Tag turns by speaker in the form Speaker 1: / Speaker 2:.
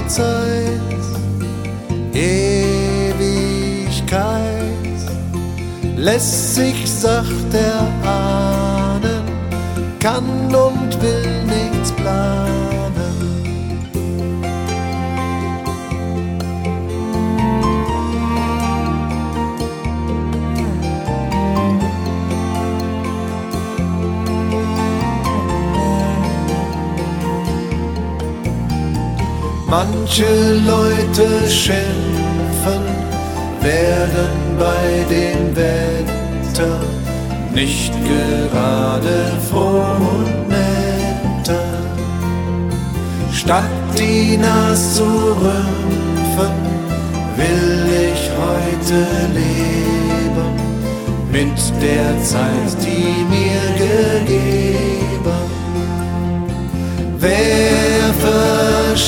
Speaker 1: lange Zeit, Ewigkeit, lässt sich sacht erahnen, kann und will nichts planen. Manche Leute schimpfen, werden bei dem Wetter nicht gerade froh und netter. Statt die Nas zu rümpfen, will ich heute leben mit der Zeit, die mir gegeben. Wer